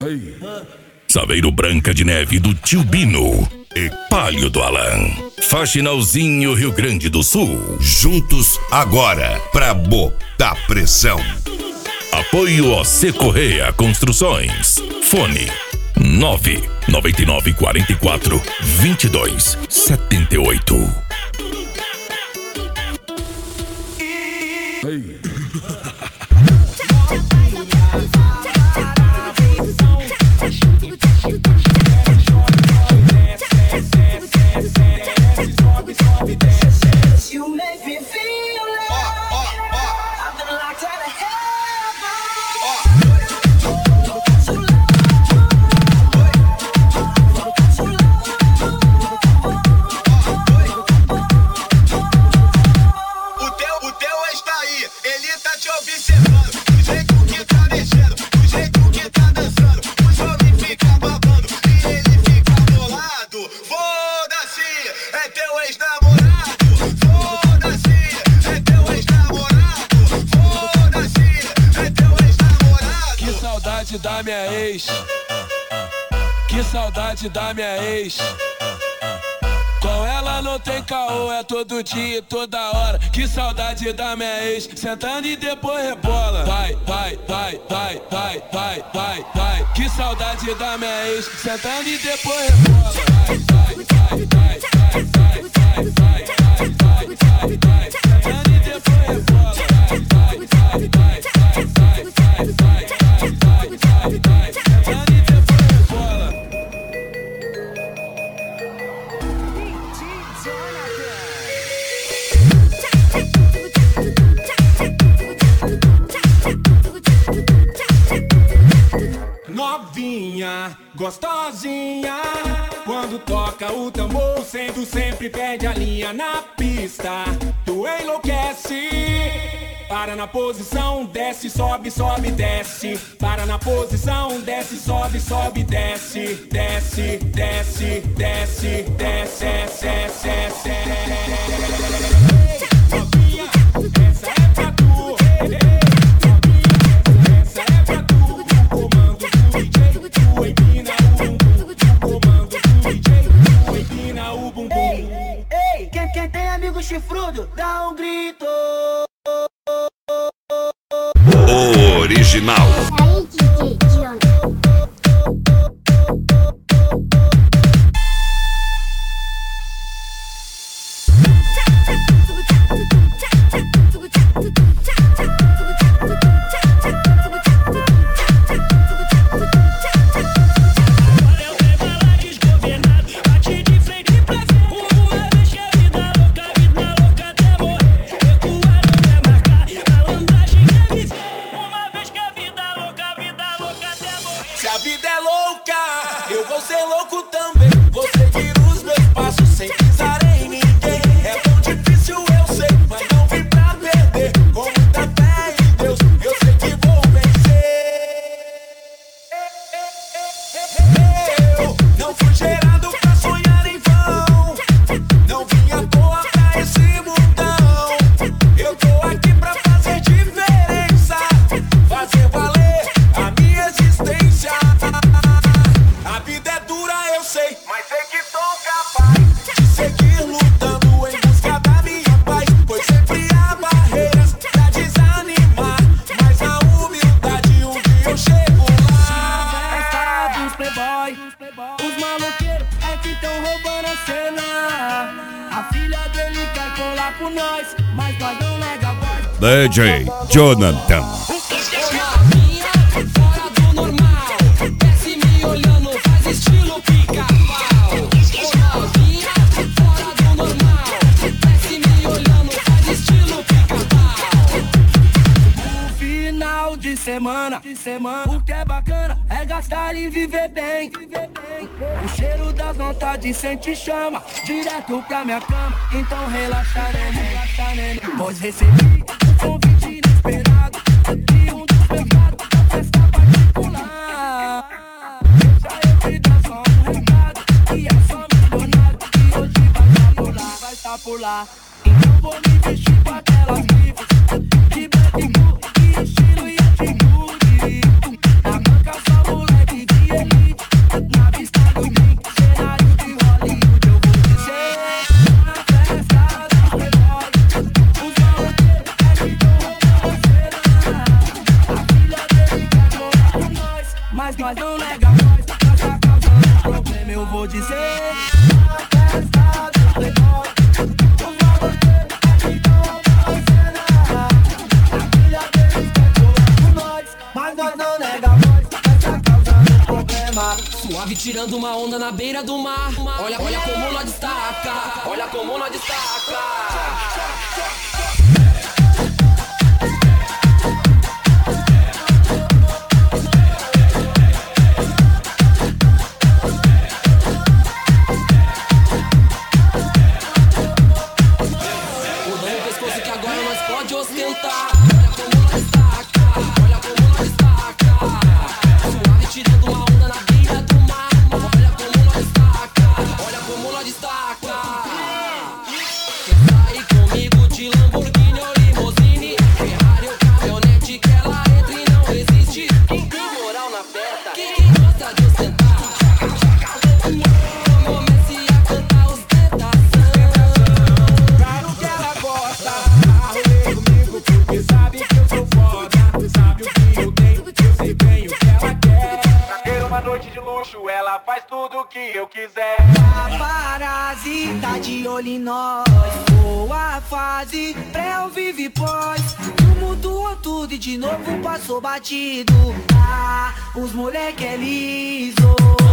Saveiro Branca de Neve do Tio Bino e Palio do Alan. Faxinalzinho, Rio Grande do Sul. Juntos agora pra botar pressão. Apoio OC Correia Construções. Fone 999442278. You make me feel like I've been locked out of O teu ex tá aí, ele tá te observando. Do jeito que tá mexendo, do jeito que tá dançando. Os homens ficam babando e ele fica bolado. Foda-se, é teu ex-namorado. Foda-se, é teu ex-namorado. Foda-se, é teu ex-namorado. Que saudade da minha ex. Que saudade da minha ex. Com ela não tem caô, é todo dia e toda hora. Que saudade da minha ex, sentando e depois rebola. Vai, vai, vai, vai, vai, vai, vai, vai. Que saudade da minha ex, sentando e depois rebola. Vai, vai, vai, vai, vai, vai, vai, vai, vai, vai, vai, vai. Sentando e depois rebola. Vai, vai, vai, vai, vai, vai, vai, vai, vai, vai, vai. Sentando e depois rebola. Novinha, gostosinha, quando toca o tambor, sendo sempre perde a linha na pista. Tu enlouquece, para na posição, desce, sobe, sobe, desce. Para na posição, desce, sobe, sobe, desce. Desce, desce, desce, desce, desce, desce. Novinha, essa é pra tu. Essa é pra tu. Comando do DJ, tu empina o bumbum. Comando do DJ, tu empina o bumbum. Ei, quem tem amigo chifrudo, dá um grito. Original. Aí, DJ Dion. Se a vida é louca, eu vou ser louco também. Vou seguir os meus passos sem pisar em ninguém. É tão difícil, eu sei, mas não vim pra perder. Com muita fé em Deus, eu sei que vou vencer. Eu não fui gerado pra sonhar em vão. Não vim à toa pra esse mundão. Eu tô aqui pra fazer diferença, fazer valer a minha existência. A vida é dura, eu sei, mas sei que sou capaz de seguir lutando em busca da minha paz. Pois sempre há barreiras pra desanimar, mas a humildade um dia eu chego lá. Essa dos playboy, os maloqueiros é que tão roubando a cena. A filha dele quer colar com nós, mas nós não nega a voz. DJ Jonathan. Fora do normal, desce me olhando, faz estilo pica-pau. Novinha, fora do normal, desce me olhando, faz estilo pica-pau. No final de semana, o que é bacana é gastar e viver bem. O cheiro das vontades sente chama, direto pra minha cama. Então relaxa, neném, pois recebi um convite inesperado de um dos pecados da festa particular. Deixa eu te dar só um recado, que é só milionário, e hoje vai tá por lá. Então vou me vestir com aquelas grifes de black blue, e estilo e atitude. Na banca só moleque de mas nós não nega nós. Nós tá causando problema, eu vou dizer. A festa do playboy, os maloqueiros aqui tão aparecendo. A filha deles quer colar com nós, mas nós não nega nós. Nós tá causando problema. Suave tirando uma onda na beira do mar. Olha, olha como nós destaca. Olha como nós destaca. Pode ostentar, olha como nós destaca, olha como nós destaca. Suave tirando uma onda na beira do mar. Olha como nós destaca, olha como nós destaca. Quer sair comigo de Lamborghini ou limousine, Ferrari ou caminhonete, que ela entra e não resiste. Quem tem moral na festa, quem gosta de ostentar, comece a cantar ostentação. Claro que ela gosta. Porque sabe que eu sou foda, sabe o que eu tenho, eu sei bem o que ela quer. Pra ter uma noite de luxo, ela faz tudo o que eu quiser. Paparazzi tá de olho em nós. Boa fase, pré ou vive pós. Tu mudou tudo e de novo passou batido. Ah, os moleque é liso.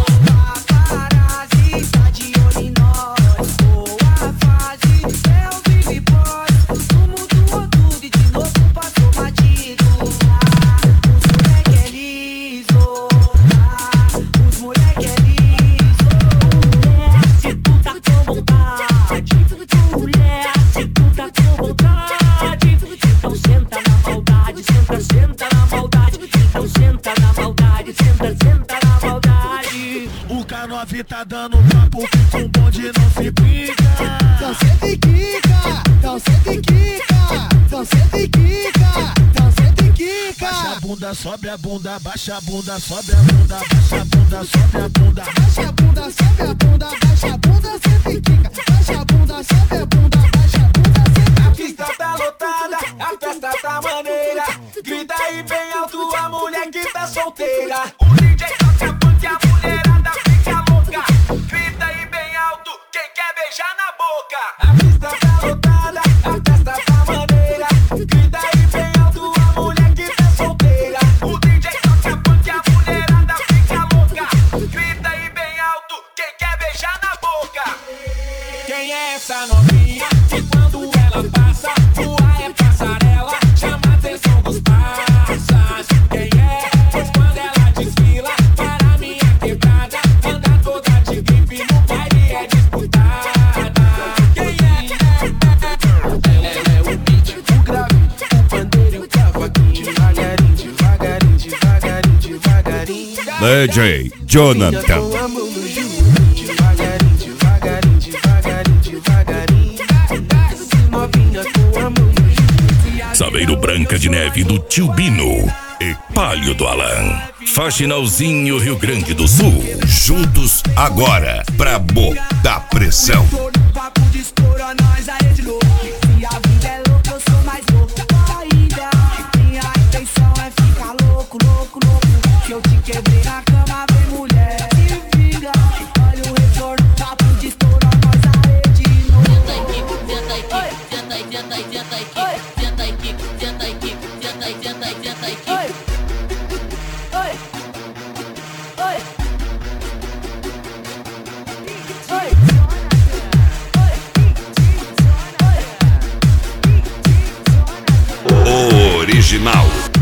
Paparazzi tá de olho em nós. Boa fase, pré ou vive pós. Tu mudou tudo e de novo passou batido. Ah, os moleque é liso. Ah, os moleque é liso. Se tu tá com vontade, mulher, se tu tá com vontade, então senta na maldade, senta, senta na maldade, então senta na maldade, senta, senta na maldade. O K9 tá dando papo que com bonde não se brinca. Então senta e quica, então senta e quica, então senta e quica, então senta e quica. Baixa a bunda, sobe a bunda, baixa a bunda, sobe a bunda, baixa a bunda, sobe a bunda. Baixa a bunda, sobe a bunda, baixa a bunda, senta e quica. Baixa a bunda, sobe a bunda, baixa a bunda, senta A e pista quica. tá lotada, a festa tá maneira. Grita aí bem alto a mulher que tá solteira. O DJ toca punk, a mulherada fica louca. Grita aí bem alto, quem quer beijar na boca. A pista tá lotada, a festa tá maneira. Grita aí bem alto a mulher que tá solteira. O DJ toca punk, a mulherada fica louca. Grita aí bem alto, quem quer beijar na boca. Quem é essa novinha que quando ela passa, voa é passarela, chama a atenção dos passas. Quem é? Pois quando ela desfila para minha quebrada, anda toda de grife, no baile é disputada. Quem é? É o beat, o grave, o pandeiro e o cavaquinho. Devagarinho, devagarinho, devagarinho, devagarinho. DJ Jonathan. Com a mão no juro. Devagarinho, devagarinho, devagarinho, devagarinho. Novinha com a mão no juro. Saveiro Branca de Neve do Tio Bino e Palio do Alan. Faxinalzinho, Rio Grande do Sul. Juntos agora pra botar pressão. Todo papo de estoura, nós aí de novo. Se a vida é louca, eu sou mais louco ainda. Minha intenção é ficar louco, louco, louco. Se eu te quebrei na cama, vem mulher, se vinga. Olha o retorno, papo de estoura, nós aí de novo. Senta aí, senta aí, senta aí, senta aí, senta aí, senta aí, senta aí, senta aí, senta aí. Oi, oi, oi, oi. Original.